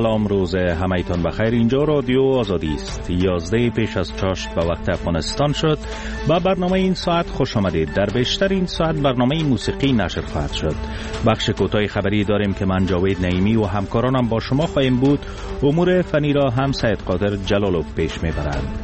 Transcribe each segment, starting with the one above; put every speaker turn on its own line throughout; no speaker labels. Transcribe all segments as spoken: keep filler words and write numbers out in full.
سلام، روز همایتان بخیر. اینجا رادیو آزادی است. یازده پیش از چاشت به وقت افغانستان شد. با برنامه این ساعت خوش آمدید. در بیشتر این ساعت برنامه موسیقی نشر خواهد شد. بخش کوتاه خبری داریم که من جاوید نعیمی و همکارانم با شما خواهیم بود. امور فنی را هم سید قادر جلالوف پیش میبرند.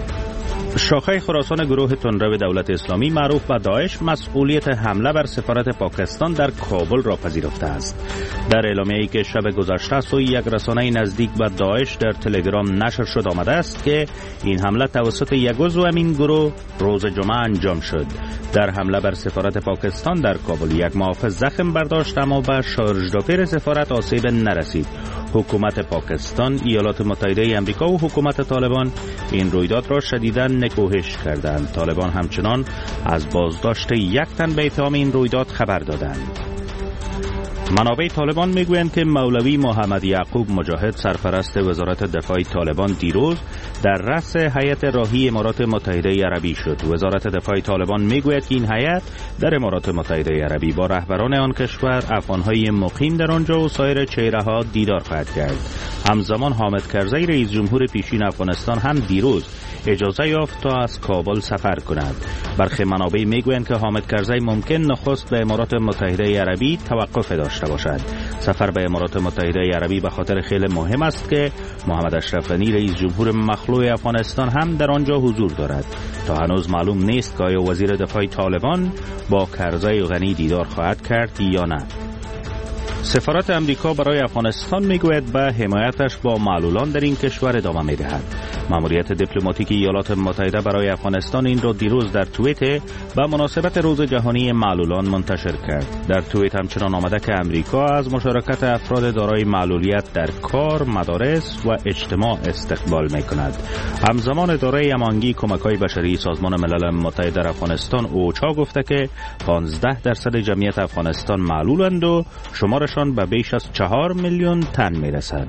شاخه خراسان گروه تندرو دولت اسلامی معروف به داعش مسئولیت حمله بر سفارت پاکستان در کابل را پذیرفته است. در اعلامیه‌ای که شب گذشته سوی یک رسانه نزدیک به داعش در تلگرام نشر شد آمده است که این حمله توسط یک عضو این گروه روز جمعه انجام شد. در حمله بر سفارت پاکستان در کابل یک محافظ زخم برداشت، اما به شارژدوپر سفارت آسیب نرسید. حکومت پاکستان، ایالات متحده آمریکا و حکومت طالبان این رویداد را شدیداً نکوهش کردند. طالبان همچنان از بازداشت یک تن به اتهام این رویداد خبر دادند. منابع طالبان میگویند که مولوی محمد یعقوب مجاهد، سرپرست وزارت دفاع طالبان، دیروز در رأس هیئت راهی امارات متحده عربی شد. وزارت دفاع طالبان میگوید که این هیئت در امارات متحده عربی با رهبران آن کشور، افغانهای مقیم در آنجا و سایر چهره‌ها دیدار خواهد کرد. همزمان حامد کرزی رئیس جمهور پیشین افغانستان هم دیروز اجازه یافت تا از کابل سفر کند. برخی منابع میگویند که حامد کرزی ممکن نخست به امارات متحده عربی توقف داشته باشد. سفر به امارات متحده عربی به خاطر خیلی مهم است که محمد اشرف غنی رئیس جمهور مخلوع افغانستان هم در آنجا حضور دارد. تا هنوز معلوم نیست که آیا وزیر دفاع طالبان با کرزی و غنی دیدار خواهد کرد یا نه. سفارت امریکا برای افغانستان میگوید به حمایتش با معلولان در این کشور ادامه میدهد. ماموریت دیپلماتیک ایالات متحده برای افغانستان این را دیروز در توییت به مناسبت روز جهانی معلولان منتشر کرد. در توییت همچنان آمده که امریکا از مشارکت افراد دارای معلولیت در کار، مدارس و اجتماع استقبال میکند. همزمان اداره امانگی کمک‌های بشری سازمان ملل متحد در افغانستان اوچا گفته که پانزده درصد جمعیت افغانستان معلولند و شمارشان به بیش از چهار میلیون تن میرسد.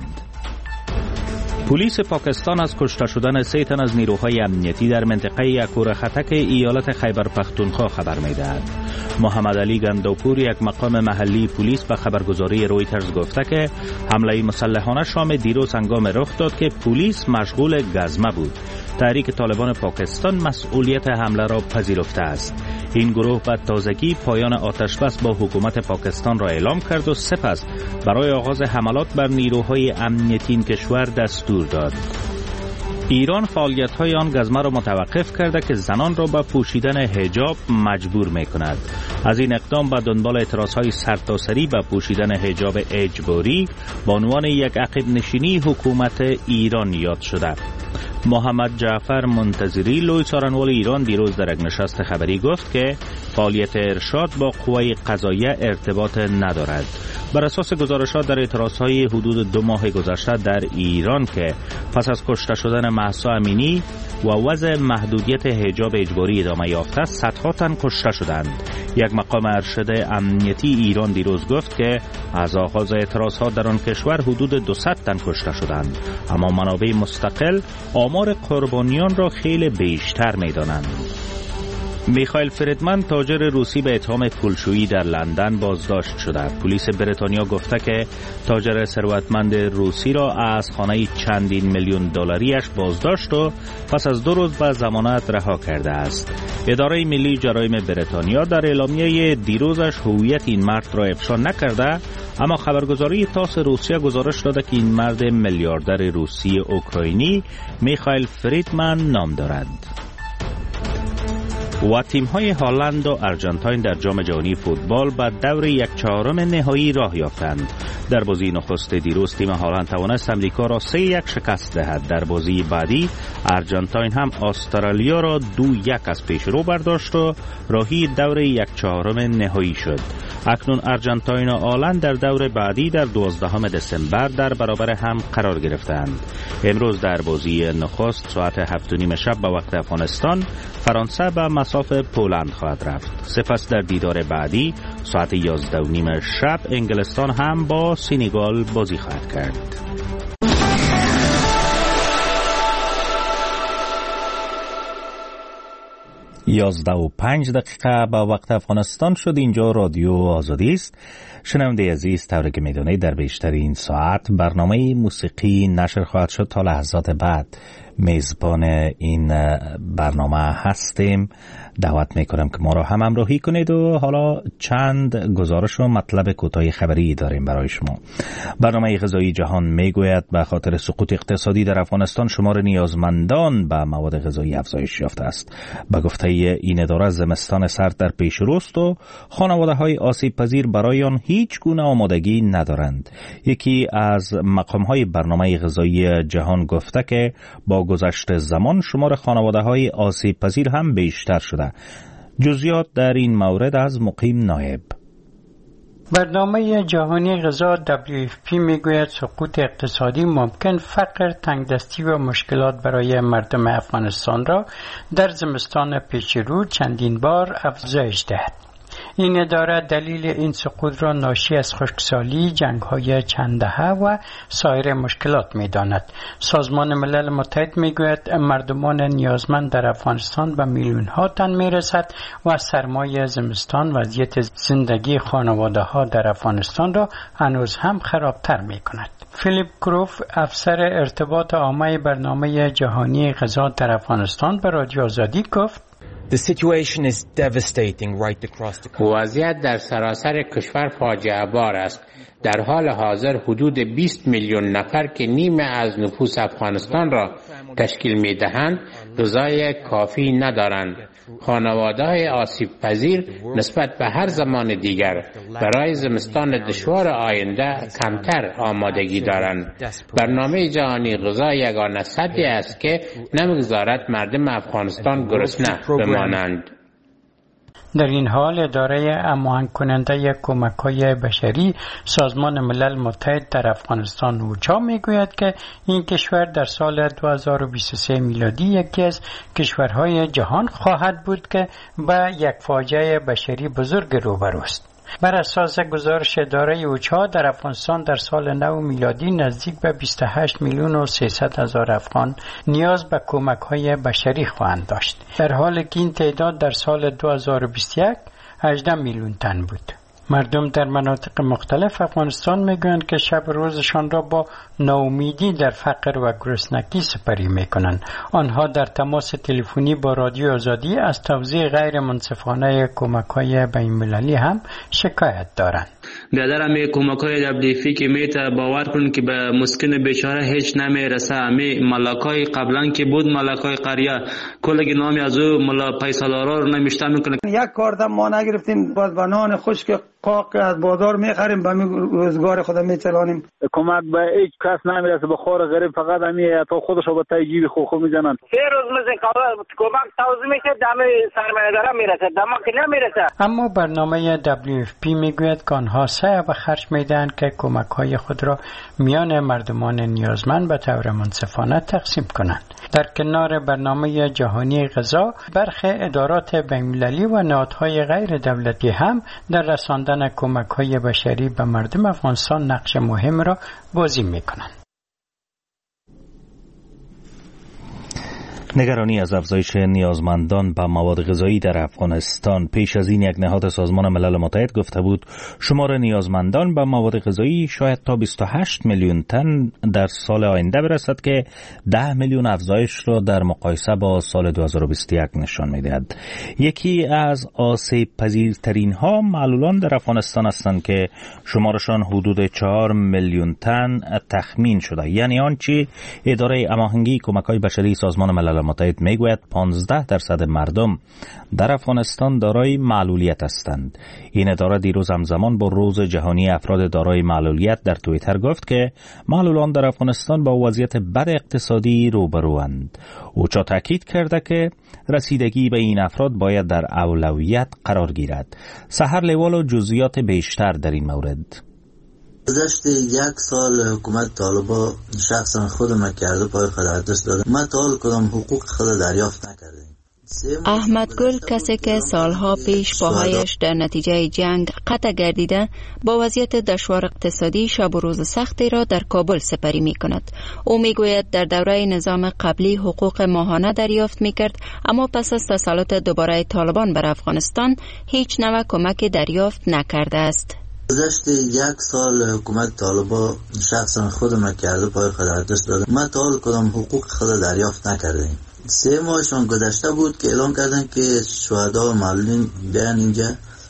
پلیس پاکستان از کشته شدن سه تن از نیروهای امنیتی در منطقه اکور خطک ایالت خیبر پختونخوا خبر می‌دهد. محمد علی گنداپور، یک مقام محلی پلیس، به خبرگزاری رویترز گفته که حمله مسلحانه شام دیروز هنگام رخ داد که پلیس مشغول گزمه بود. تحریک طالبان پاکستان مسئولیت حمله را پذیرفته است. این گروه به تازگی پایان آتشبس با حکومت پاکستان را اعلام کرد و سپس برای آغاز حملات بر نیروهای امنیتی این کشور دستور داد. ایران فعالیت‌های آن گزمه را متوقف کرده که زنان را به پوشیدن حجاب مجبور می‌کند. از این اقدام به دنبال اعتراض‌های سرتاسری به پوشیدن حجاب اجباری به عنوان یک عقب نشینی حکومت ایران یاد شده. محمد جعفر منتظری، لوی څارنوال ایران، دیروز در یک نشست خبری گفت که فعالیت ارشاد با قوای قضاییه ارتباط ندارد. بر اساس گزارشات در اعتراضهای حدود دو ماه گذشته در ایران که پس از کشته شدن مهسا امینی و وضع محدودیت حجاب اجباری ادامه یافته، صدها تن کشته شدند. یک مقام ارشد امنیتی ایران دیروز گفت که از آغاز اعتراضات در آن کشور حدود دویست تن کشته شدند، اما منابع مستقل آمار قربانیان را خیلی بیشتر می‌دانند. میخائیل فریدمن، تاجر روسی، به اتهام پولشویی در لندن بازداشت شده. پلیس بریتانیا گفته که تاجر ثروتمند روسی را از خانه چندین میلیون دلاریش بازداشت و پس از دو روز به ضمانت رها کرده است. اداره ملی جرایم بریتانیا در اعلامیه دیروزش هویت این مرد را افشا نکرده، اما خبرگزاری تاس روسیه گزارش داده که این مرد میلیاردر روسی اوکراینی میخائیل فریدمن نام دارد. و تیم‌های هلند و آرژانتین در جام جهانی فوتبال به دور یک چهارم نهایی راه یافتند. در بازی نخست دیروز تیم هلند توانست امریکا را سه یک شکست دهد. در بازی بعدی آرژانتین هم استرالیا را دو یک از پیش رو برداشت و راهی دور یک چهارم نهایی شد. اکنون آرژانتین و هلند در دور بعدی در دوازدهم دسامبر در برابر هم قرار گرفتند. امروز در بازی نخست ساعت هفت و نیم شب به وقت افغانستان فرانسه به مصاف پولند خواهد رفت. سپس در دیدار بعدی ساعت یازده و نیم شب انگلستان هم با سنگال بازی خواهد کرد. یازده و پنج دقیقه با وقت افغانستان شد. اینجا رادیو آزادی است. شنونده عزیز، طوری که میدونید در بیشتر این ساعت برنامه موسیقی نشر خواهد شد. تا لحظات بعد میزبان این برنامه هستیم. دعوت میکنم که ما را هم همراهی کنید و حالا چند گزارش و مطلب کوتاه خبری داریم برای شما. برنامه غذایی جهان میگوید به خاطر سقوط اقتصادی در افغانستان شمار نیازمندان به مواد غذایی افزایش یافته است. به گفته این اداره زمستان سرد در پیش روست و خانواده های آسیب پذیر برای آن هیچ گونه آمادگی ندارند. یکی از مقام های برنامه غذایی جهان گفته که با گذشت زمان شمار خانواده های آسیب پذیر هم بیشتر شده. جزئیات در این مورد از مقیم نایب.
برنامه جهانی غذا دبلیو اف پی میگوید سقوط اقتصادی ممکن فقر، تنگدستی و مشکلات برای مردم افغانستان را در زمستان پیش رو چندین بار افزایش دهد. این اداره دلیل این سقوط را ناشی از خشکسالی، جنگ‌های چند دهه و سایر مشکلات می‌داند. سازمان ملل متحد می‌گوید مردمان نیازمند در افغانستان به میلیون‌ها تن می‌رسد و سرمای زمستان وضعیت زندگی خانواده‌ها در افغانستان را هنوز هم خرابتر می‌کند. فیلیپ کروف، افسر ارتباط عامه برنامه جهانی غذا در افغانستان، به رادیو آزادی گفت:
The situation is devastating right across the country.
وضعیت در سراسر کشور فاجعه بار است. در حال حاضر حدود بیست میلیون نفر که نیمه از نفوس افغانستان را تشکیل می دهند غذای کافی ندارند. خانواده‌های آسیب پذیر نسبت به هر زمان دیگر برای زمستان دشوار آینده کمتر آمادگی دارند. برنامه جهانی غذا یگانه سدی است که نمیگذارد مردم افغانستان گرسنه بمانند.
در این حال اداره هماهنگ کننده کمک‌های بشری سازمان ملل متحد در افغانستان اوچا میگوید که این کشور در سال دو هزار و بیست و سه میلادی یکی از کشورهای جهان خواهد بود که به یک فاجعه بشری بزرگ روبروست. بر اساس گزارش اداره اوچا در افغانستان در سال نو میلادی نزدیک به بیست و هشت میلیون و سیصد هزار افغان نیاز به کمک‌های بشری خواهند داشت، در حالی که این تعداد در سال دو هزار و بیست و یک هجده میلیون تن بود. مردم در مناطق مختلف افغانستان میگویند که شب روزشان را با ناامیدی در فقر و گرسنگی سپری میکنند. آنها در تماس تلفنی با رادیو آزادی از توزیع غیر منصفانه کمک‌های بین‌المللی هم شکایت دارند.
بیادر همی کمک‌های دبلیو که میته باور کنید که به مسکین بیچاره هیچ نمیرسه. همی ملاکای قبلا که بود ملاکای قریه کلگی نامی از او ملا پیسالارا رو نمیشته میکنه.
یک کاردم ما نگرفتیم، باز بنان خشک قاق از بازار میخریم، به روزگار خود میچلانیم.
کمک به هیچ کس نمیرسه، به خور غریب فقط همی تا خودش رو به تای جیب خو خو میزنن.
سه روز مثل کمک توزیع میشه، دم سرمایه‌دارا میرسه، دم که نمیرسه.
اما برنامه دبلیو اف پی میگوید که آنها سعی به خرج میدهند که کمک‌های خود را میان مردمان نیازمند به طور منصفانه تقسیم کنند. در کنار برنامه جهانی غذا، برخی ادارات بین‌المللی و نهادهای غیر دولتی هم در رساندن کمک‌های بشری به مردم افغانستان نقش مهم را بازی می‌کنند.
نگرانی از افزایش نیازمندان به مواد غذایی در افغانستان. پیش از این یک نهاد سازمان ملل متحد گفته بود شمار نیازمندان به مواد غذایی شاید تا بیست و هشت میلیون تن در سال آینده برسد که ده میلیون افزایش را در مقایسه با سال دو هزار و بیست و یک نشان می‌دهد. یکی از آسیب پذیرترین ها معلولان در افغانستان هستند که شمارشان حدود چهار میلیون تن تخمین شده. یعنی آنچه اداره هماهنگی کمک‌های بشری سازمان ملل متحد میگوید پانزده درصد مردم در افغانستان دارای معلولیت هستند. این اداره دیروز همزمان با روز جهانی افراد دارای معلولیت در توییتر گفت که معلولان در افغانستان با وضعیت بد اقتصادی روبروند. اوچا تاکید کرده که رسیدگی به این افراد باید در اولویت قرار گیرد. سحر لیوال و جزئیات بیشتر در این مورد.
گذشت یک سال حکومت طالبا شخصا خود ما کرده پای خود دست داده. ما تا حال کدام حقوق خود دریافت نکردیم.
احمد گل کسی که سالها پیش پاهایش در نتیجه جنگ قطع گردیده با وضعیت دشوار اقتصادی شب و روز سختی را در کابل سپری می کند. او می گوید در دوره نظام قبلی حقوق ماهانه دریافت می کرد، اما پس از تسلط دوباره طالبان بر افغانستان هیچ نوع کمک دریافت نکرده است.
گذشت یک سال حکومت طالبان شخصا خودم کرده پای خود ارزش داده، ما تا حال کدام حقوق خود دریافت نکردیم. سه ماهشون گذشته بود که اعلام کردن که شهدا و معلولین بیان اینجا،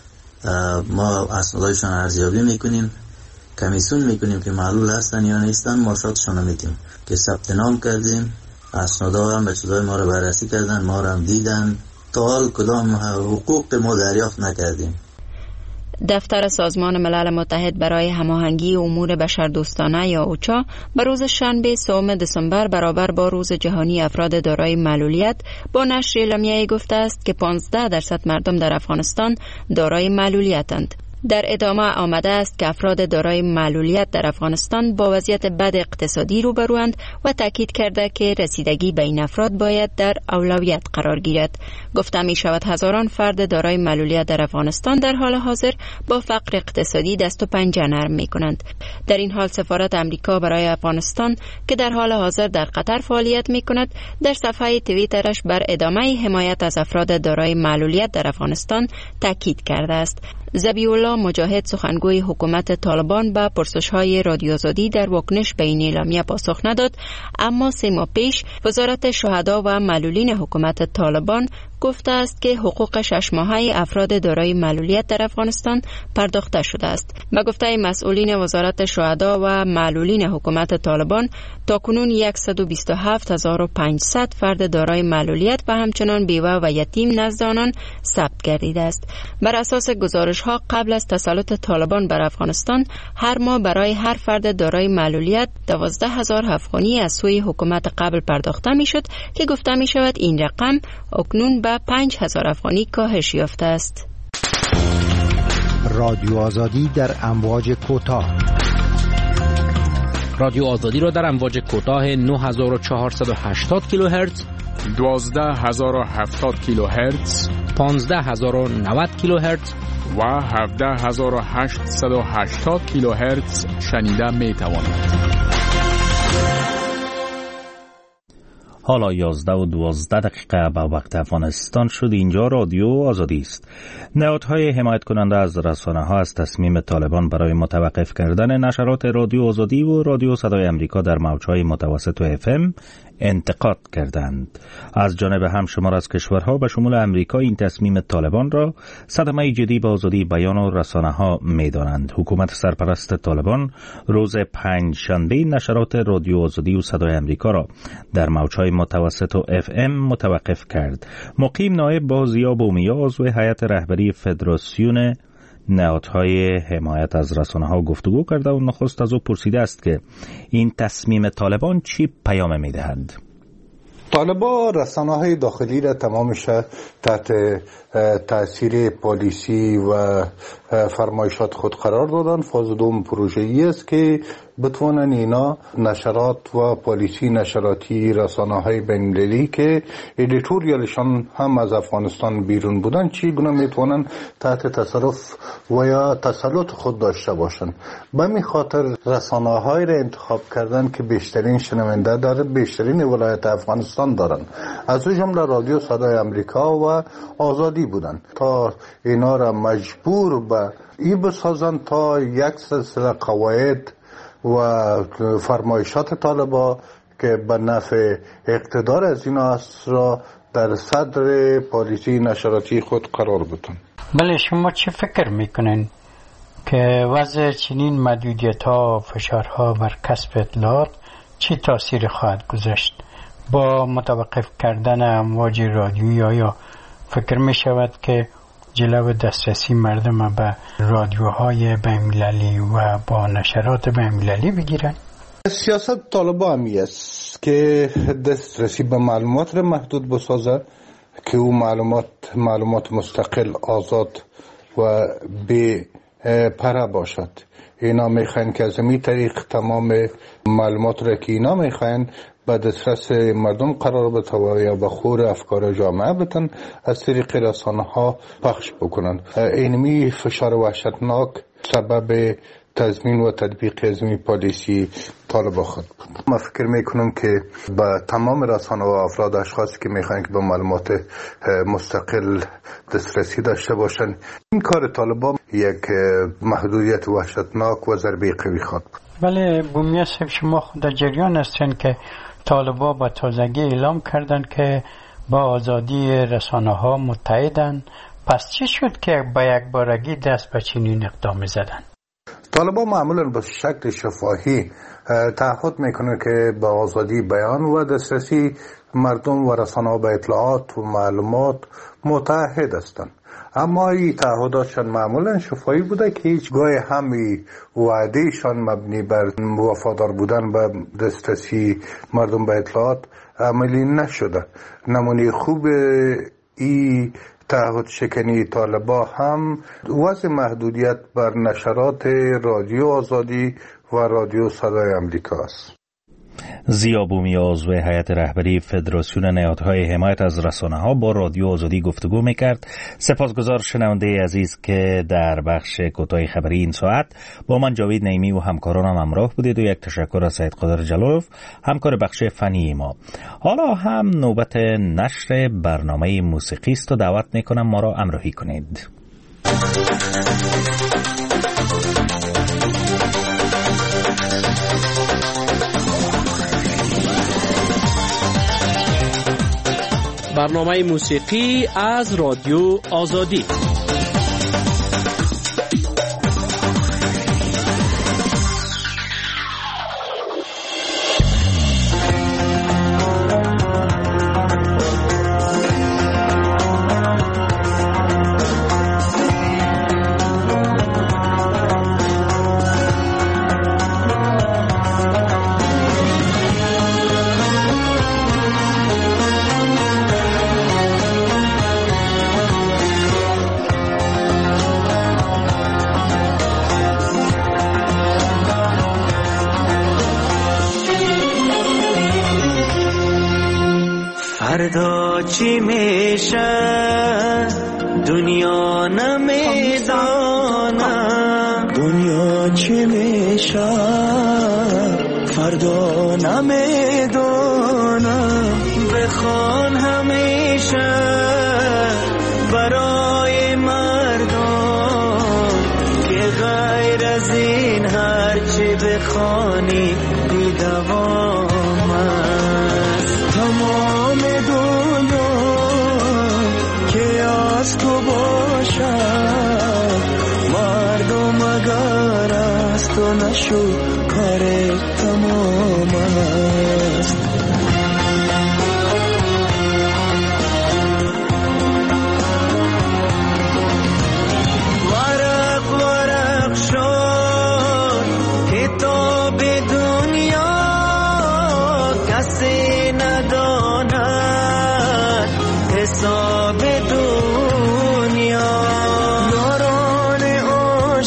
ما اسنادشون ارزیابی میکنیم، کمیسیون میکنیم که معلول هستن یا نیستن، ماشاتشون رو میدیم که ثبت نام کردیم. اسنادا هم به چیزای ما رو بررسی کردن، ما رو هم دیدن. تا حال کدام حقوق ما دریافت نکردیم.
دفتر سازمان ملل متحد برای هماهنگی امور بشردوستانه یا اوچا به روز شنبه سوم دسامبر برابر با روز جهانی افراد دارای معلولیت با نشر اعلامیه‌ای گفته است که پانزده درصد مردم در افغانستان دارای معلولیتند. در ادامه آمده است که افراد دارای معلولیت در افغانستان با وضعیت بد اقتصادی روبروند و تاکید کرده که رسیدگی به این افراد باید در اولویت قرار گیرد. گفته می شود هزاران فرد دارای معلولیت در افغانستان در حال حاضر با فقر اقتصادی دست و پنجه نرم می کنند. در این حال سفارت امریکا برای افغانستان که در حال حاضر در قطر فعالیت می کند در صفحه توییترش بر ادامه حمایت از افراد دارای معلولیت در افغانستان تاکید کرده است. ذبیح‌الله مجاهد سخنگوی حکومت طالبان به پرسش‌های رادیو آزادی در واکنش به این اعلامیه پاسخ نداد، اما سه ماه پیش وزارت شهدا و معلولین حکومت طالبان گفته است که حقوق شش ماهه افراد دارای معلولیت در افغانستان پرداخته شده است. به گفته مسئولین وزارت شهدا و معلولین حکومت طالبان تاکنون صد و بیست و هفت هزار و پانصد فرد دارای معلولیت و همچنان بیوه و یتیم نزد آنان ثبت گردیده است. بر اساس گزارش ها قبل از تسلط طالبان بر افغانستان هر ماه برای هر فرد دارای معلولیت دوازده هزار افغانی از سوی حکومت قبل پرداخته میشد که گفته می شود این رقم اکنون به پنج هزار افغانی کاهش یافته است.
رادیو آزادی در امواج کوتاه.
رادیو آزادی را در امواج کوتاه نه هزار و چهارصد و هشتاد کیلوهرتز،
دوازده هزار و هفتاد کیلوهرتز،
پانزده هزار و نود کیلوهرتز
و هفده هزار و هشتصد و هشتاد کیلوهرتز شنیده می توانید.
حالا یازده و دوازده دقیقه به وقت افغانستان شد. اینجا رادیو آزادی است. نهادهای حمایت کننده از رسانه ها از تصمیم طالبان برای متوقف کردن نشرات رادیو آزادی و رادیو صدای امریکا در موجهای متوسط و اف ام انتقاد کردند. از جانب همشمار از کشورها به شمول امریکا این تصمیم طالبان را صدمه جدی به آزادی بیان و رسانه ها می دانند. حکومت سرپرست طالبان روز پنج شنبه نشرات رادیو آزادی و صدای امریکا را در موجهای متوسط و اف ام متوقف کرد. مقیم نایب با ضیا بومیا عضو هیئت رهبری فدراسیون نهادهای حمایت از رسانه ها گفتگو کرده و نخست از او پرسیده است که این تصمیم طالبان چی پیام می دهند؟
طالبان رسانه های داخلی را تمامش تحت تاثیر پالیسی و فرمایشات خود قرار دادن. فاز دوم پروژه ای است که بتوانن اینا نشرات و پالیسی نشراتی رسانه های بین‌المللی که ادیتوریالشان هم از افغانستان بیرون بودن چگونه میتونن تحت تصرف و یا تسلط خود داشته باشن. به می خاطر رسانه های را انتخاب کردن که بیشترین شنونده داره، بیشترین ولایت افغانستان دارن، از او جمله رادیو صدای امریکا و آزادی بودن تا اینا را مجبور به این بسازن تا یک سلسله قواعد و فرمایشات طالبان که به نفع اقتدار از اینا است را در صدر پالیسی نشراتی خود قرار بدن.
بله، شما چه فکر میکنین که وضع چنین محدودیت ها و فشارها بر کسب اطلاعات چه تاثیر خواهد گذاشت با متوقف کردن امواج رادیویی؟ آیا فکر می شود که جلو دسترسی مردم به رادیوهای بین‌المللی و با نشرات بین‌المللی بگیرن؟
سیاست طالبان همی است که دسترسی به معلومات را محدود بسازد که او معلومات معلومات مستقل، آزاد و بی پره باشد. اینا میخواین که از این طریق تمام معلومات را که اینا میخواین به دسترس مردم قرار بده یا به خور افکار جامعه بتن از طریق رسانه ها پخش بکنن. اینمی فشار وحشتناک سبب تضمین و تطبیق از این پالیسی طالبان خود بود. من فکر میکنم که به تمام رسانه و افراد اشخاصی که میخواین که به معلومات مستقل دسترسی داشته باشن، این کار طالبان یک محدودیت وحشتناک و ضربه قوی خواهد بود.
ولی بومیه صاحب، شما خود در جریان هستین که طالبان با تازگی اعلام کردن که با آزادی رسانه ها متحدن. پس چی شد که با یک بارگی دست به چنین اقدامی زدن؟
طالبان معمولا به شکل شفاهی تعهد میکنه که به آزادی بیان و دسترسی مردم و رسانه‌ها به اطلاعات و معلومات متحد هستند، اما این تعهداتشان معمولا شفاهی بوده که هیچ گاهی همی وعدهشان مبنی بر وفادار بودن به دسترسی مردم به اطلاعات عملی نشده. نمونه خوب این تعهد شکنی طالبان هم وضع محدودیت بر نشرات رادیو آزادی و رادیو صدای امریکا است.
ضیا بومی، عضو هیئت رهبری فدراسیون نهادهای حمایت از رسانه‌ها، با رادیو آزادی گفتگو میکرد. سپاسگزار شنونده عزیز که در بخش کوتاه خبری این ساعت با من جاوید نعیمی و همکارانم همراه بودید و یک تشکر از سید قادر جلالوف، همکار بخش فنی ما. حالا هم نوبت نشر برنامه موسیقی است و دعوت میکنم ما را همراهی کنید.
برنامه موسیقی از رادیو آزادی.
فردا چی میشه دنیا نمیدانم، دنیا چی میشه فردا نمیدانم. بخوان همیشه برای مردم که غیر از این هرچی بخوانی بی دوام است. تمام دنیا که از تو باشد، مردم اگر از تو نشو کار تمام است. ورق ورق شد کتاب دنیا، کسی نداند حساب دنیا. یاران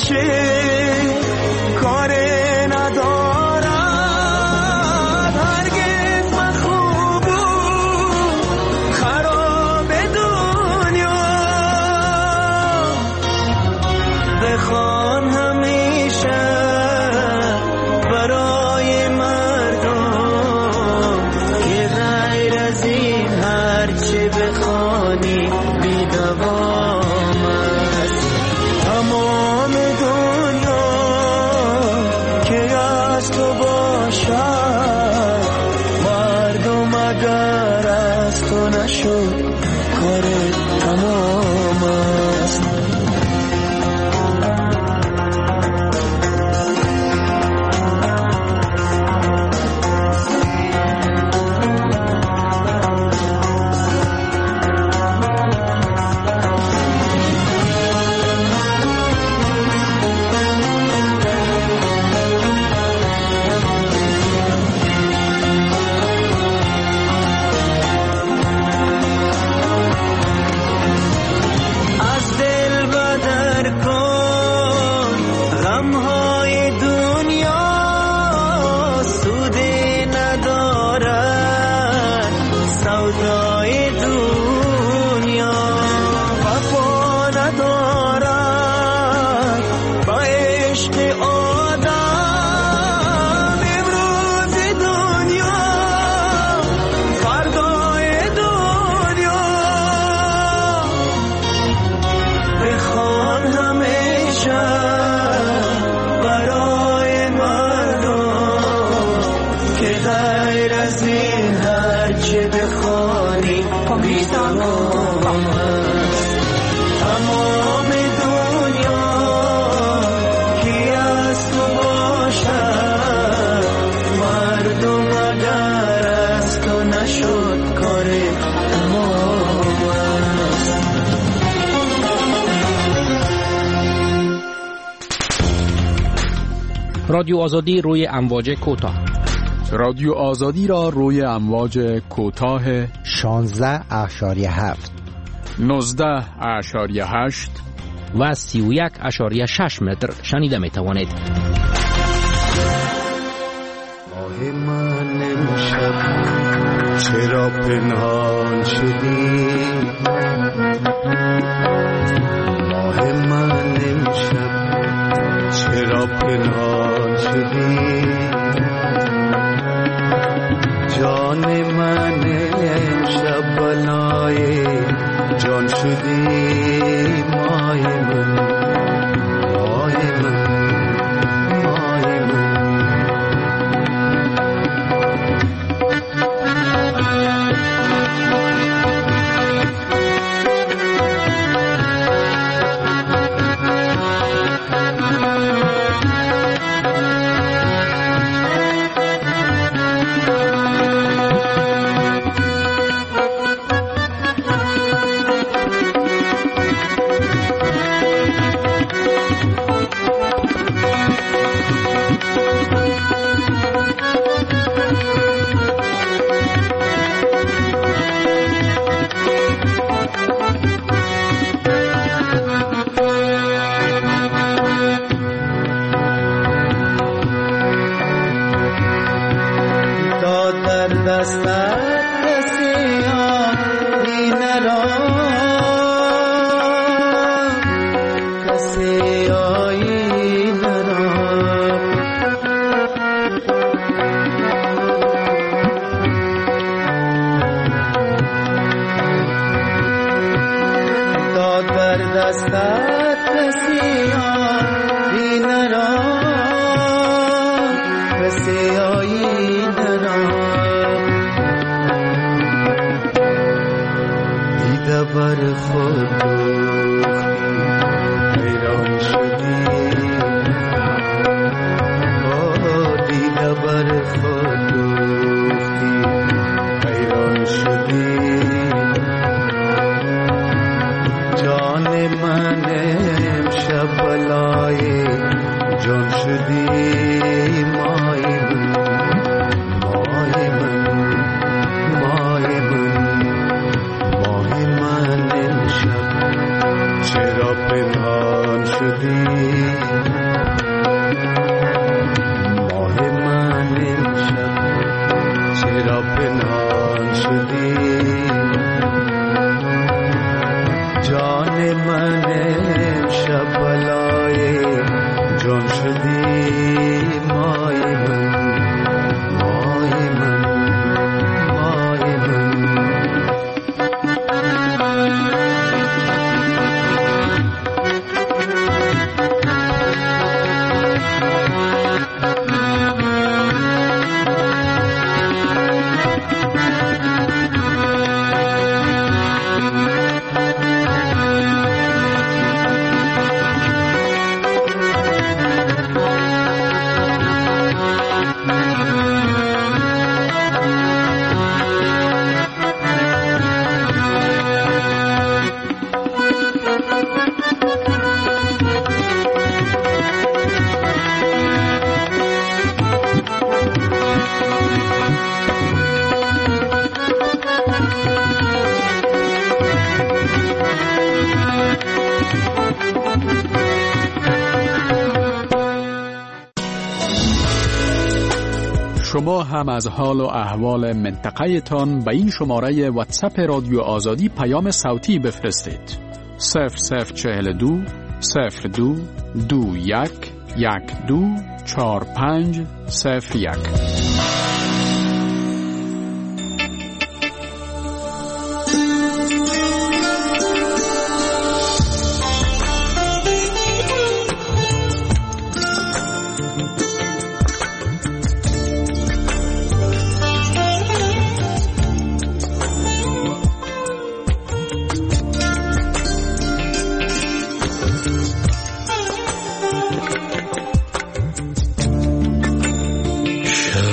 عاشق کار ندارد، هر
رادیو آزادی روی امواج کوتاه.
رادیو آزادی را روی امواج کوتاه
شانزده اشاری هفت،
نوزده اشاری هشت
و سی و یک اشاری شش متر شنیده می توانید.
ماه من امشب چرا پنهان شدی؟ ماه من امشب چرا پنهان شدی؟ جان من امشب بلای جان شدی. ماه من ماه من ماه من
شما هم از حال و احوال منطقه تان به این شماره واتساپ رادیو آزادی پیام صوتی بفرستید. صفر صفر چهل دو صفر دو دو یک یک دو چهار پنج صفر یک.
شب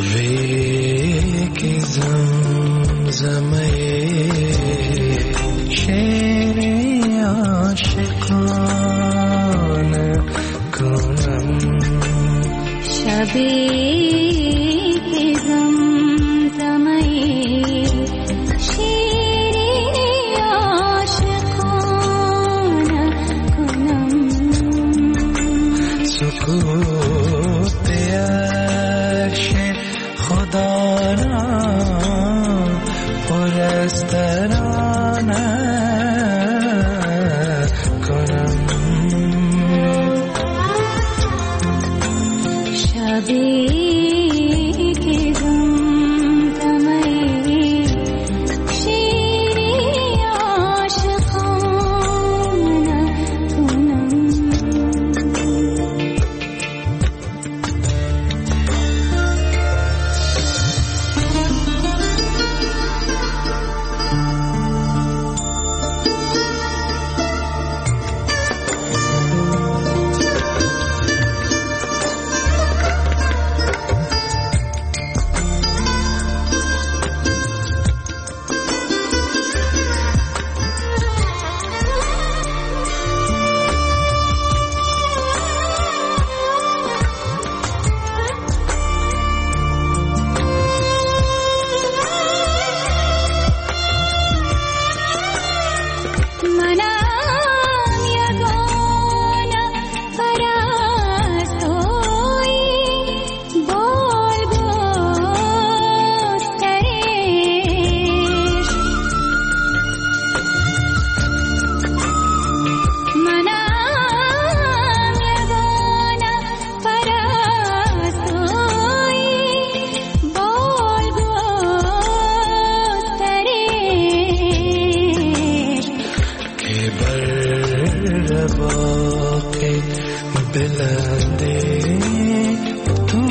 رواق بلنده تو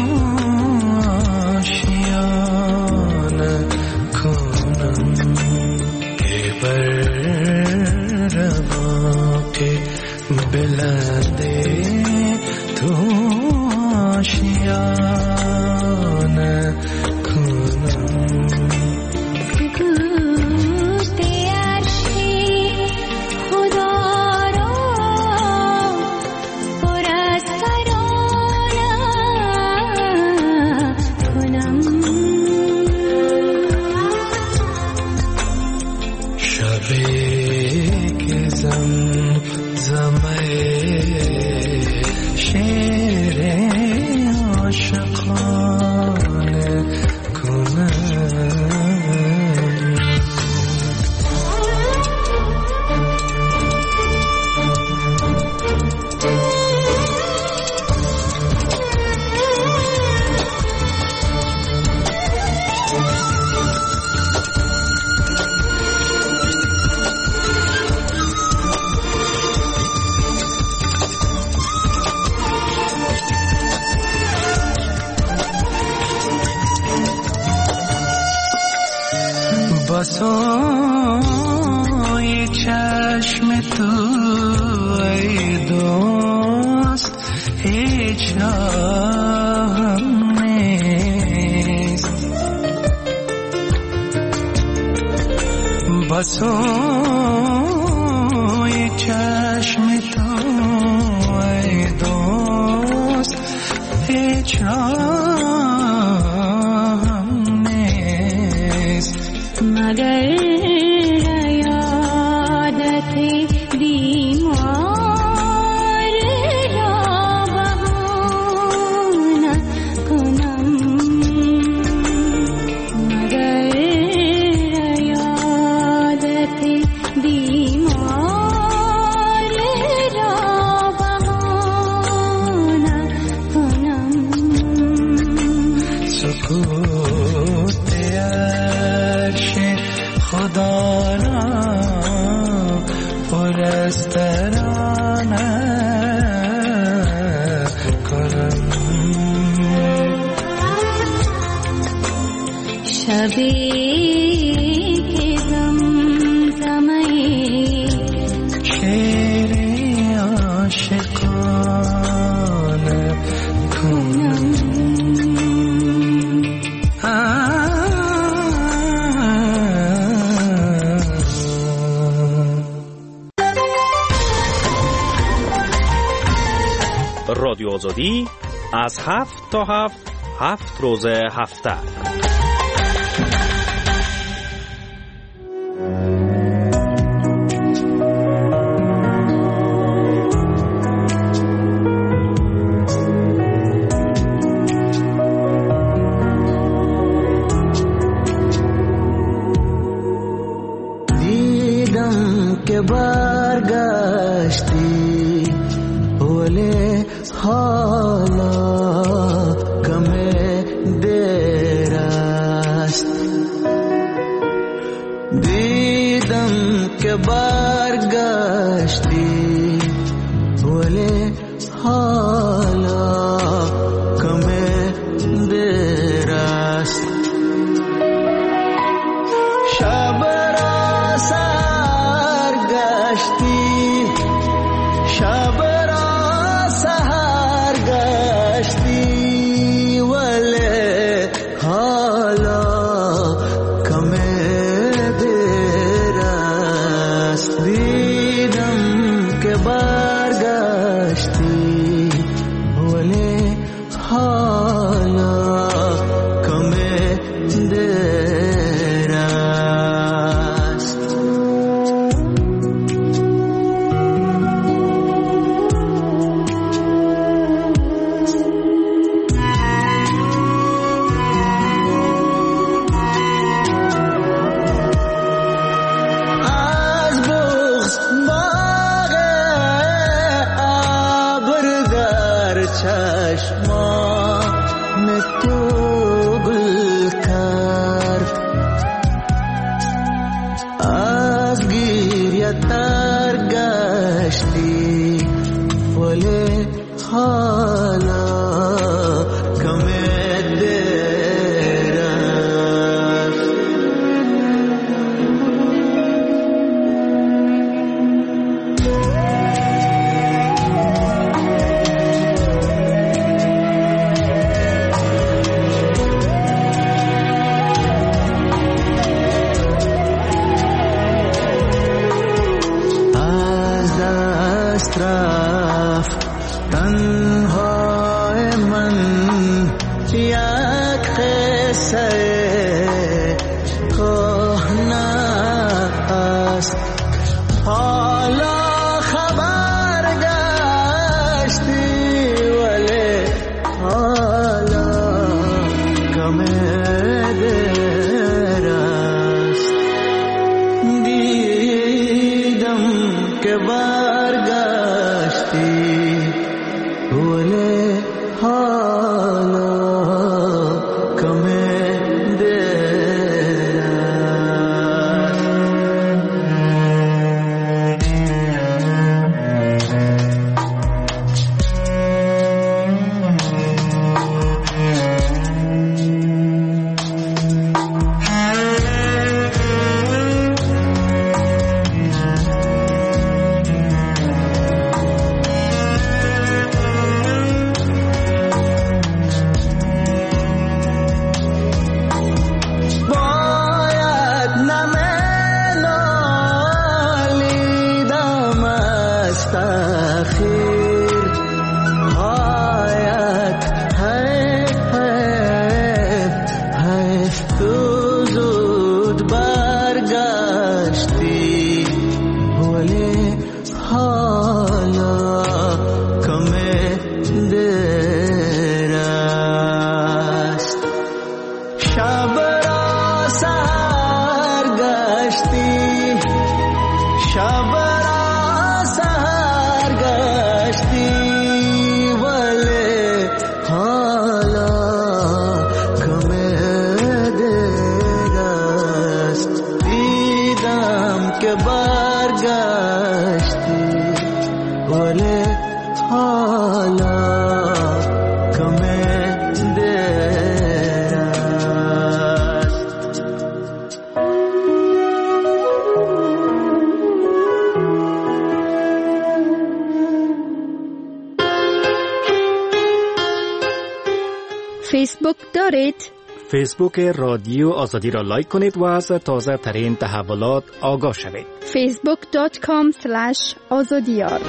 آشیانه کنم که بر رواق بلنده تو آشیانه کنم بسای چشم تو ای دوست هیچ راهم نیست بسای چشم تو ای دوست هیچ راهم نیست مگر یادت بیمار را بهانه کنم مگر یادت بیمار را بهانه کنم سکوت عرش خدا را پر از ترانه کنم شبی که زمزمه شعر عاشقانه کنم
رادیو آزادی از هفت تا هفت هفت روز هفته
دیدم که برگشتی ولی حالا کم دیر است دیدم که برگشتی ولی حالا کم دیر است شب را سر گشتی شب گشتی ولی حالا کم دیر است. از دست رفت تنهای من یک قصه کهنه است. حالا خبر گشتی ولی حالا کم دیر است. دیدم که برگشتی ولی حالا کم دیر است. باید نمی‌نالیدم از تأخیر. باید حیف حیف حیف تو زود برگشتی ولی حالا کم دیر است. شب را سحر گشتی شب را سحر گشتی ولی حالا کم دیر است. دیدم که برگشتی ولی حالا کم دیر است.
فیسبوک دارید؟
فیسبوک رادیو آزادی را لایک کنید و از تازه ترین تحولات آگاه شوید.
فیسبوک دات کام سلش آزادیار.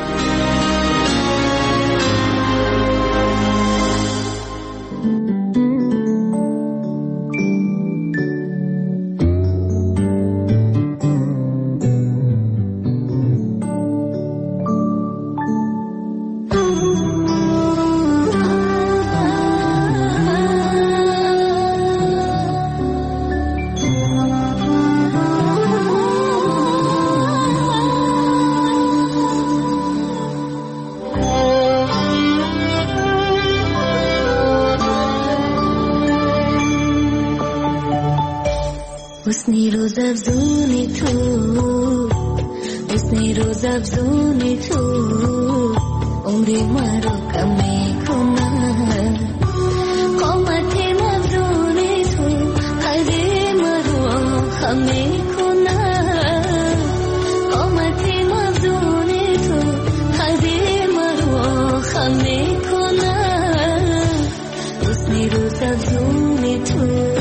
حسنی روز افزونی تو حسنی روز افزونی تو عمری مرا کم میکنه. قامت افزونی تو قدر مرا خم میکنه. قامت افزونی تو قدر مرا خم میکنه. حسنی روز افزونی تو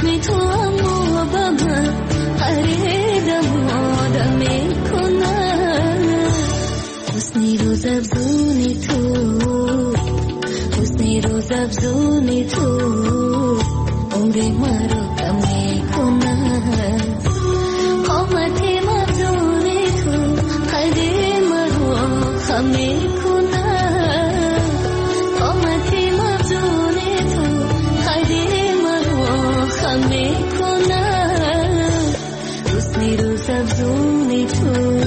چشم تو اما به من قریدم آدم میکنه حسنی روز افزونی تو حسنی روز افزونی تو عمری مرا کم میکنه قامتی مفزونی تو قدی مرا خم میکنه قامتی مفزونی تو قدی مرا خم میکنه حسنی روز افزونی تو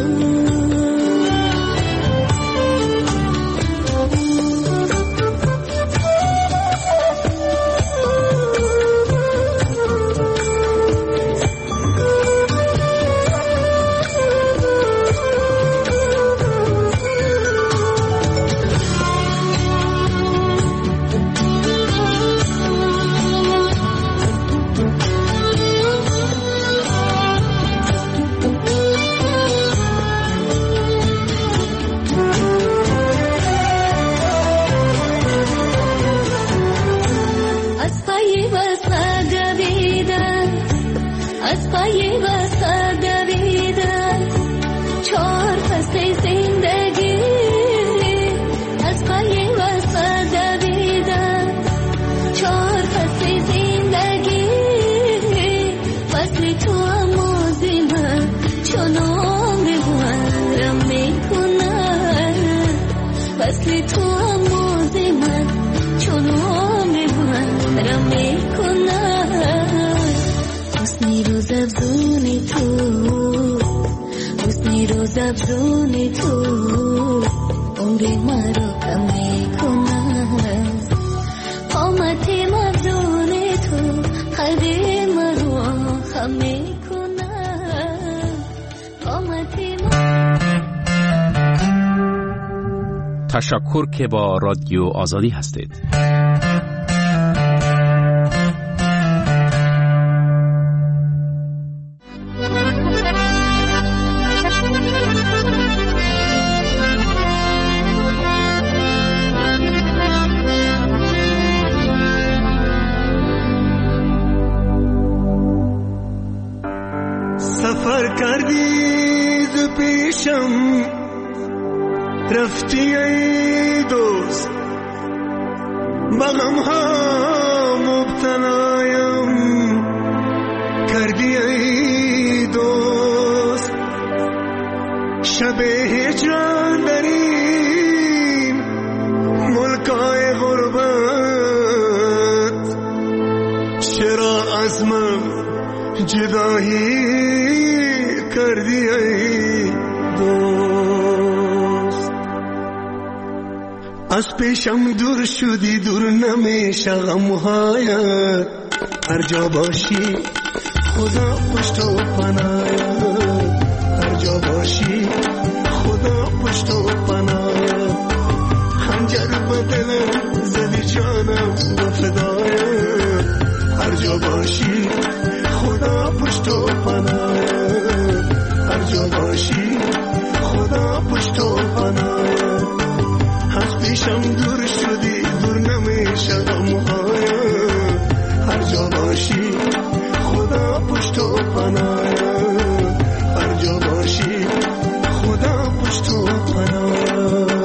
افزونی تو عمری مرا کم میکنه قامتی مفزونی تو قدی مرا خم میکنه قامتی
تشکر که با رادیو آزادی هستید.
سفر کردی ز پیشم رفتی ای دوست به غم ها مبتلایم کردی ای دوست شب هجران در این ملکای غربت چرا از من جدایی کردی ای دوست از پیشم دور شدی دور نمیشه غمهایت هر جا باشی خدا پشت و پناهت هر جا باشی خدا پشت و پناهت خنجر به دلم زدی جانم و فدایت هر جا باشی خدا پشت و پناهت هر جا باشی خدا پشت و پناهت از پیشم دور شدی دور نمیشه غمهایت هر جا باشی خدا پشت و پناهت هر جا باشی خدا پشت و پناهت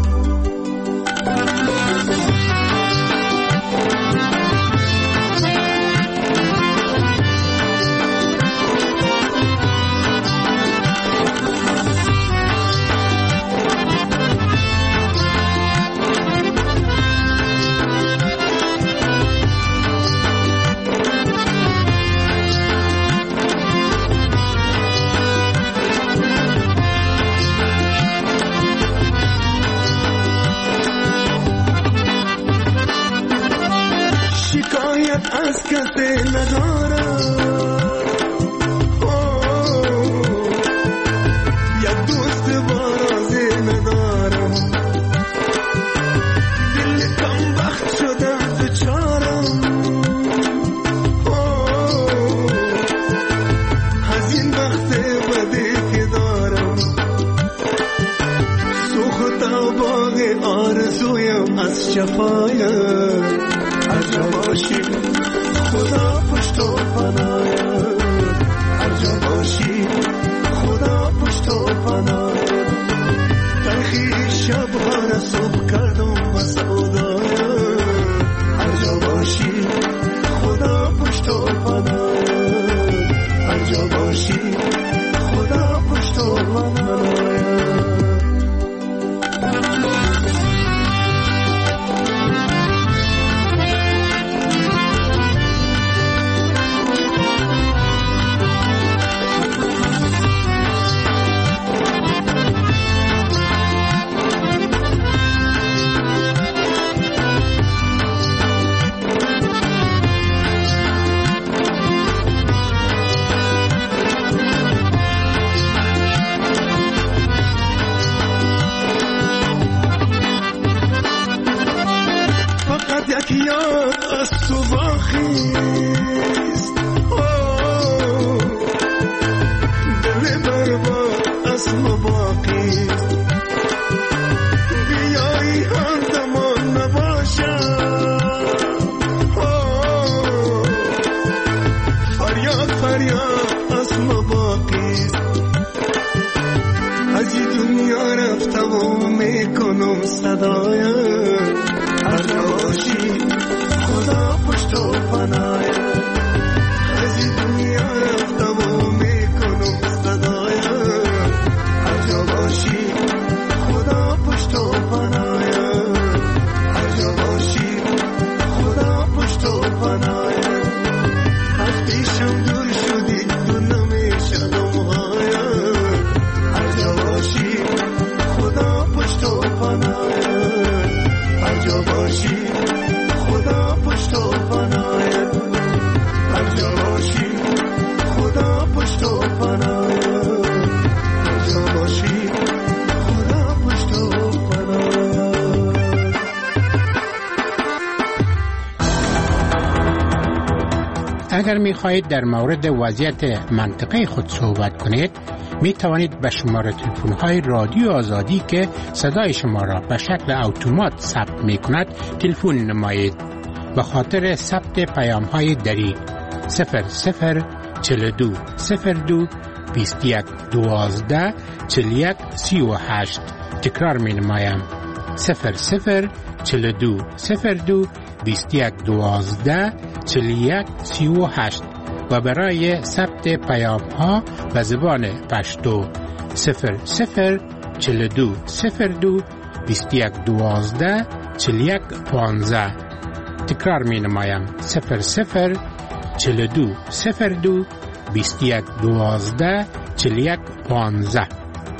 از کسی ندارم یک دوست بارازی ندارم دل کم وقت شدم بچارم از این وقت بدی که دارم سوختا باغ آرزویم از شفایم هر جا باشی خدا پشت و شب ها صبح کردم بس خدایا هر جا باشی خدا پشت و پناهت هر جا باشی خدا پشت و پناهت یاد از تو باخیست دل برباد از ما باقیست بیایی همزمان نباشم فریاد فریاد از ما باقیست از این دنیا رفتم و میکنم صدایم هر جا باشی خدا پشت و پناهت از این دنیا رفتم و میکنم صدایم هر جا باشی خدا پشت و پناهت هر جا باشی خدا پشت و پناهت از پیشم دور شدی تو نمیشدم هایم هر جا باشی خدا پشت و پناهت هر جا باشی خدا پشت و پناهت هر جا باشی خدا پشت و پناهت هر جا باشی خدا پشت و پناهت.
اگر می خواهید در مورد وضعیت منطقه خود صحبت کنید می توانید به شماره تلفن های رادیو آزادی که صدای شما را به شکل اتومات ثبت می کند تلفن نمایید. به خاطر ثبت پیام های دری صفر صفر چهل و دو صفر دو بیست و یک دوازده چهل و یک سی و هشت تکرار می نمایم صفر صفر چهل و دو صفر دو بیست و یک دوازده چهل و یک سی و هشت و برای ثبت پیام ها به زبان پشتو صفر صفر چهل و دو صفر دو بیست و یک دوازده چهل و یک پانزده تکرار می نمایم صفر صفر چهل و دو صفر دو بیست و یک دوازده چهل و یک پانزده.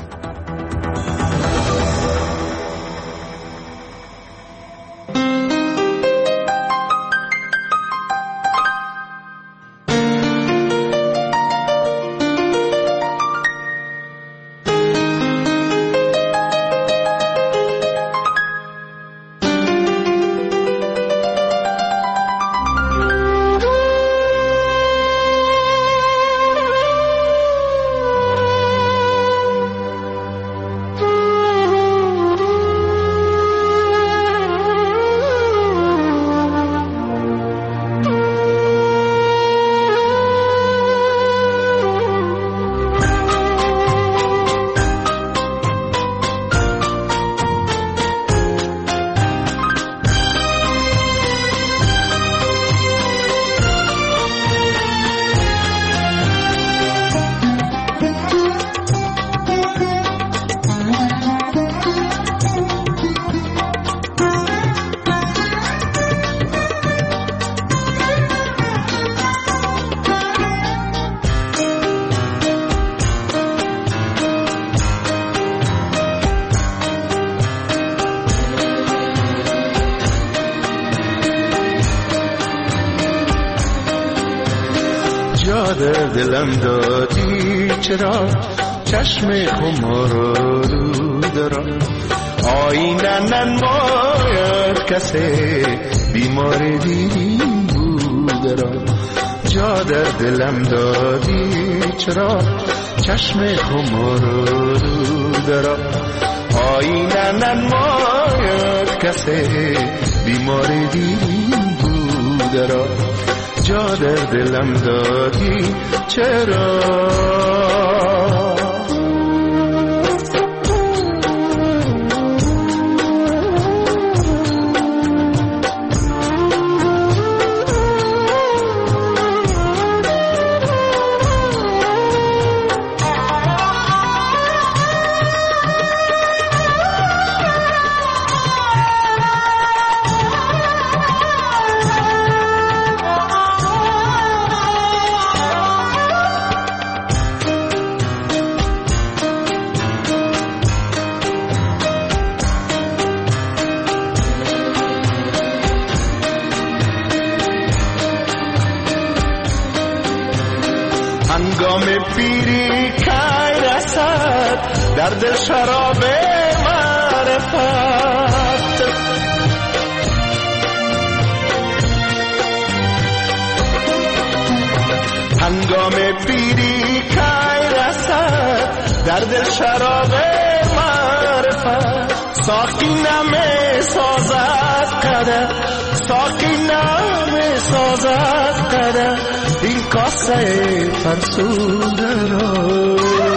در دلم دادی چرا چشم خمار رو دارم آینه ننماید کسی بیمار دیرین بود را جا در دلم دادی چرا چشم خمار رو دارم آینه ننماید کسی بیمار دیرین بود را جا در دلم دادی چرا هنگام پیری کی رسد در دل شراب معرفت هنگام پیری کی رسد در دل شراب معرفت ساقی نمی سازد قدر ساقی نمی سازد قدر این کاسه فرسوده را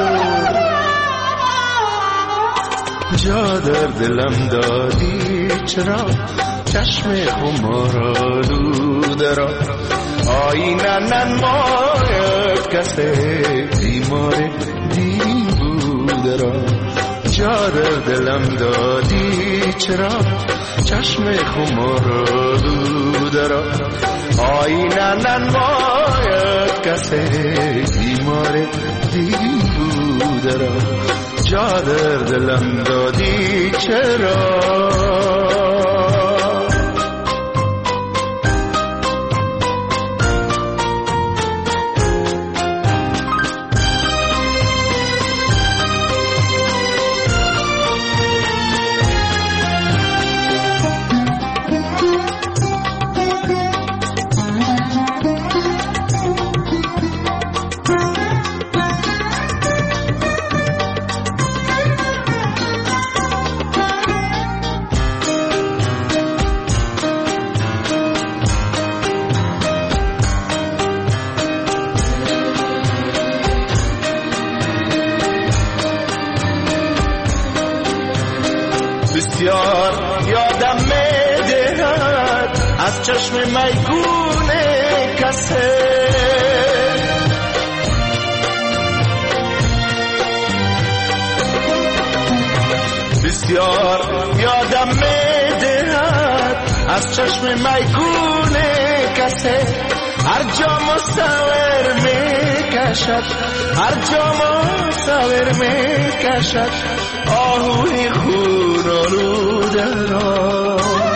جا در دلم دادی چرا چشم خمار آلوده را آینه ننماید کسی بیمار دین بوده را جا در دلم دادی چرا چشم خمار آلوده را آینه ننماید کسی بیمار دین بوده را جا در دلم دادی چرا بسیار یادم میدهد از چشم میگون کسی بسیار یادم میدهد از چشم میگون کسی هر جا مصور میکشد هر جا مصور میکشد آهوی خون آلوده را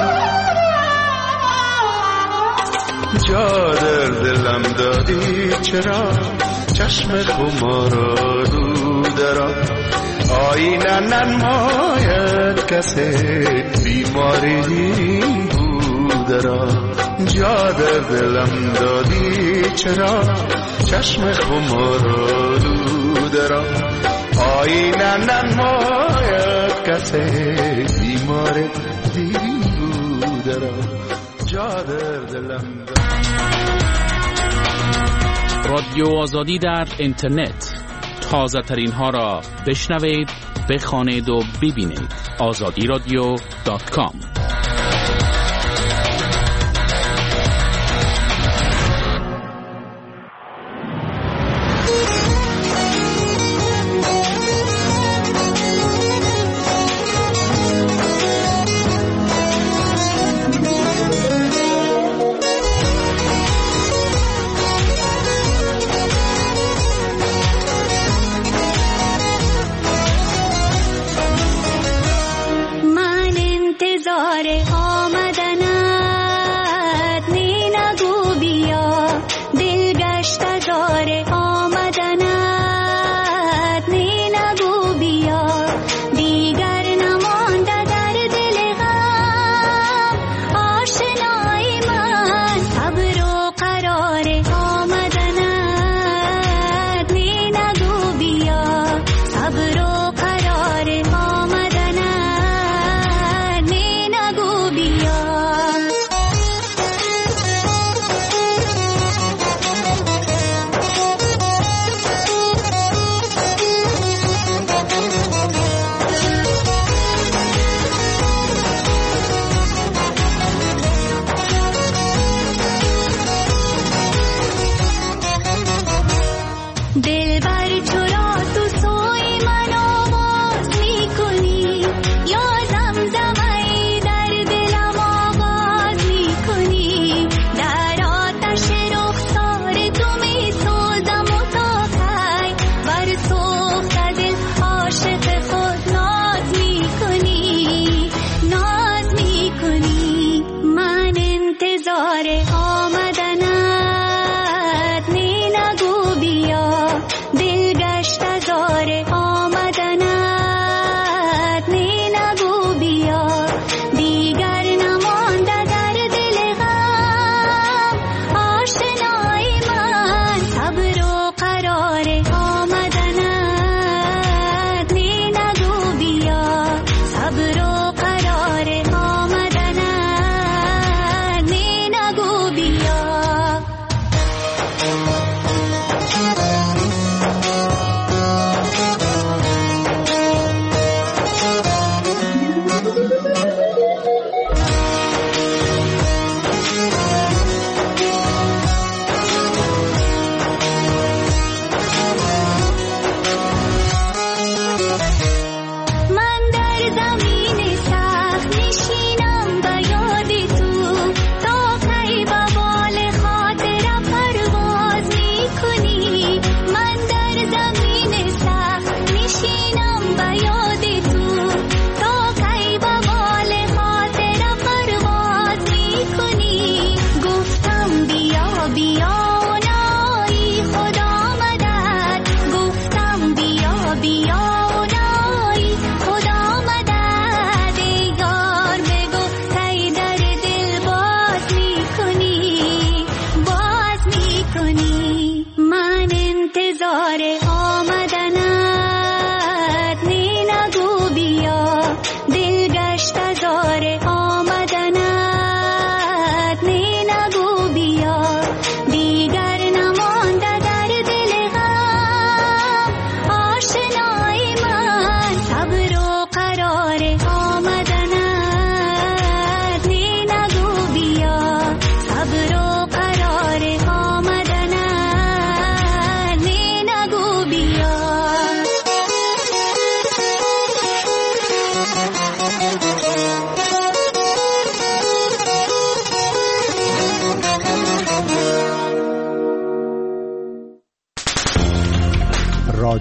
جا در دلم دادی چرا چشم خمار آلوده را آینه ننماید کسی بیماری بوده را جا در دلم دادی چرا چشم خمار آلوده را آینه ننماید کسی بیمار دیری بوده را جا در دلم
رادیو آزادی در اینترنت تازه ترین ها را بشنوید، بخوانید و ببینید. آزادی رادیو دات کام.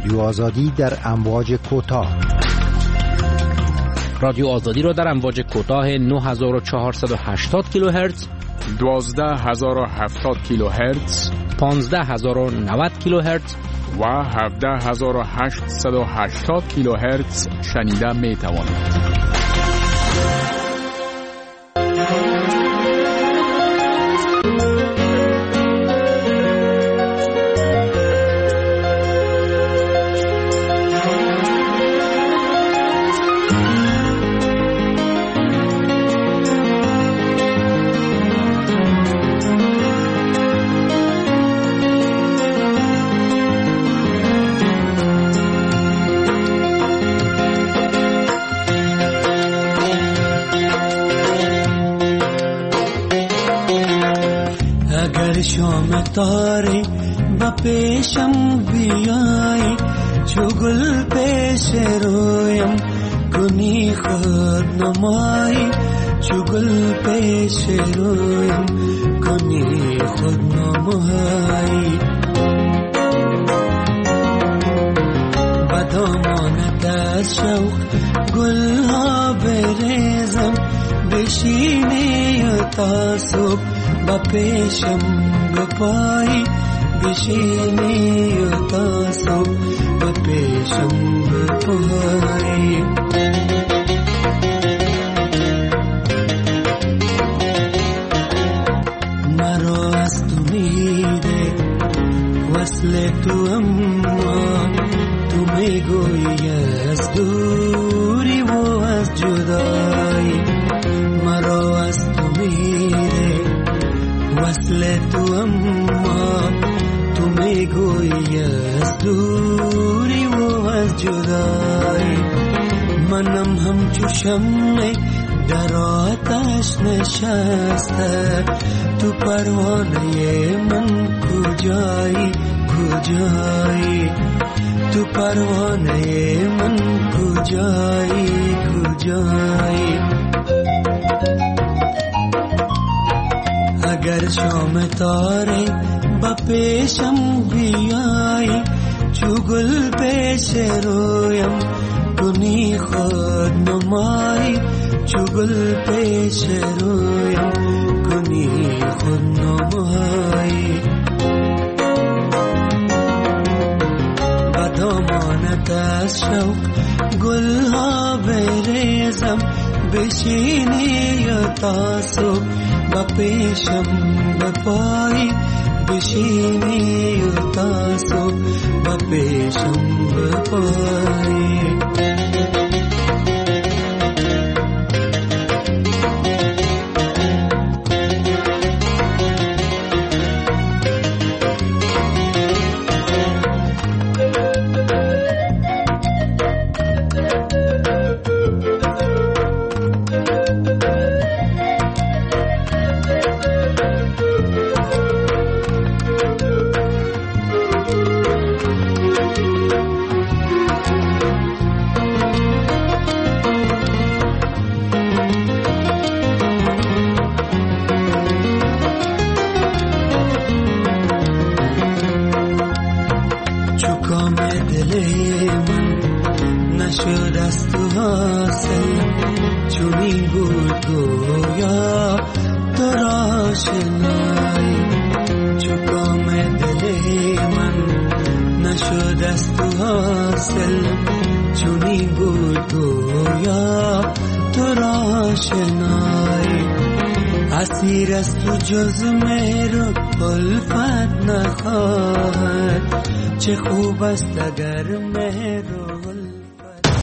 رادیو آزادی در امواج کوتاه.
رادیو آزادی را در امواج کوتاه نه هزار و چهارصد و هشتاد کیلوهرتز،
دوازده هزار و هفتاد کیلوهرتز،
پانزده هزار و نود کیلوهرتز
و هفده هزار و هشتصد و هشتاد کیلوهرتز شنیده می توانید.
شام تاره با پیشم بیایی، چو گل پیش رویم کنی خود نمایی، چو گل پیش رویم کنی خود نمایی. با دامانت از شوق گل ها بریزم، بشینی تا صبح با پیشم بپایی، بشینی تا صبح با پیشم بپایی. مرا از تو میده وصل تو، اما تو میگویی از دوری و از جدایی. مرا از تو میده وصل تو، اما تو میگویی از دوری و از جدایی. منم همچو شمع در آتش نشسته، تو پروانه من کجایی کجایی، تو پروانه من کجایی کجایی. اگر شام تاره با پیشم بیایی، چو گل پیش رویم کنی خود نمایی، چو گل پیش رویم کنی خود نمایی. با دامانت از شوق گل ها بریزم، بشینی تا صبح با پیشم بپایی، بشینی تا صبح با پیشم بپایی. نشد از تو حاصل چونین بود گویا تو را شنایی. چو کام دل من نشد از تو حاصل چونین بود گویا تو را شنایی. اسیر از تو جز مهر الفت نخواهد، چه خوب است اگر مهر